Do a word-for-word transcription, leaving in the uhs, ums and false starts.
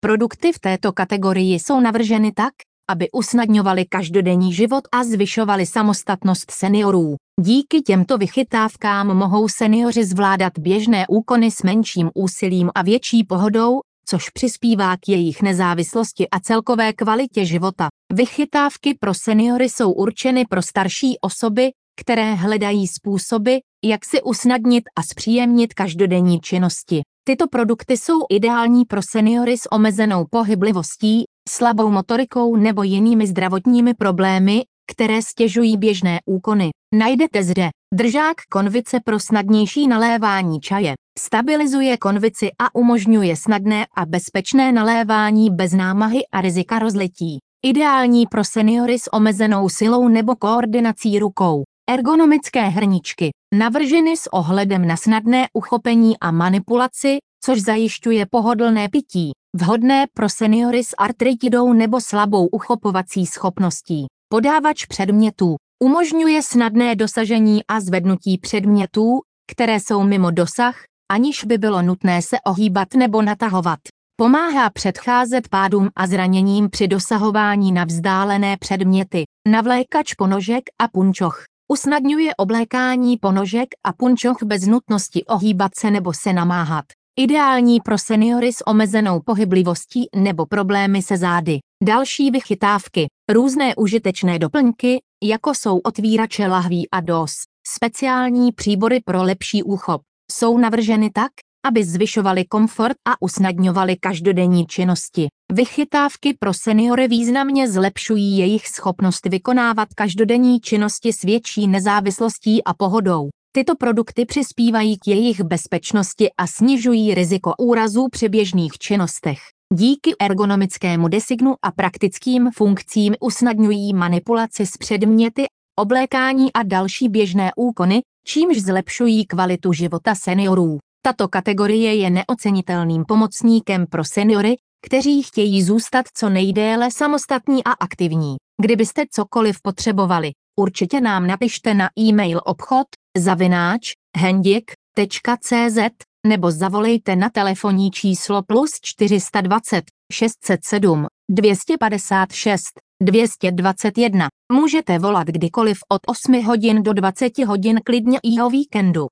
Produkty v této kategorii jsou navrženy tak, aby usnadňovaly každodenní život a zvyšovaly samostatnost seniorů. Díky těmto vychytávkám mohou seniori zvládat běžné úkony s menším úsilím a větší pohodou, což přispívá k jejich nezávislosti a celkové kvalitě života. Vychytávky pro seniory jsou určeny pro starší osoby, které hledají způsoby, jak si usnadnit a zpříjemnit každodenní činnosti. Tyto produkty jsou ideální pro seniory s omezenou pohyblivostí, slabou motorikou nebo jinými zdravotními problémy, které stěžují běžné úkony. Najdete zde držák konvice pro snadnější nalévání čaje. Stabilizuje konvici a umožňuje snadné a bezpečné nalévání bez námahy a rizika rozlití. Ideální pro seniory s omezenou silou nebo koordinací rukou. Ergonomické hrničky, navrženy s ohledem na snadné uchopení a manipulaci, což zajišťuje pohodlné pití, vhodné pro seniory s artritidou nebo slabou uchopovací schopností. Podávač předmětů, umožňuje snadné dosažení a zvednutí předmětů, které jsou mimo dosah, aniž by bylo nutné se ohýbat nebo natahovat. Pomáhá předcházet pádům a zraněním při dosahování na vzdálené předměty. Navlékač ponožek a punčoch. Usnadňuje oblékání ponožek a punčoch bez nutnosti ohýbat se nebo se namáhat. Ideální pro seniory s omezenou pohyblivostí nebo problémy se zády. Další vychytávky. Různé užitečné doplňky, jako jsou otvírače lahví a dos. Speciální příbory pro lepší úchop. Jsou navrženy tak, aby zvyšovaly komfort a usnadňovaly každodenní činnosti. Vychytávky pro seniory významně zlepšují jejich schopnost vykonávat každodenní činnosti s větší nezávislostí a pohodou. Tyto produkty přispívají k jejich bezpečnosti a snižují riziko úrazů při běžných činnostech. Díky ergonomickému designu a praktickým funkcím usnadňují manipulaci s předměty, oblékání a další běžné úkony, čímž zlepšují kvalitu života seniorů. Tato kategorie je neocenitelným pomocníkem pro seniory, kteří chtějí zůstat co nejdéle samostatní a aktivní. Kdybyste cokoliv potřebovali, určitě nám napište na e-mail obchod zavináč hendik tečka cé zet nebo zavolejte na telefonní číslo plus čtyři sta dvacet, šest set sedm, dvě stě padesát šest, dvě stě dvacet jedna. Můžete volat kdykoliv od osmi hodin do dvaceti hodin klidně i o víkendu.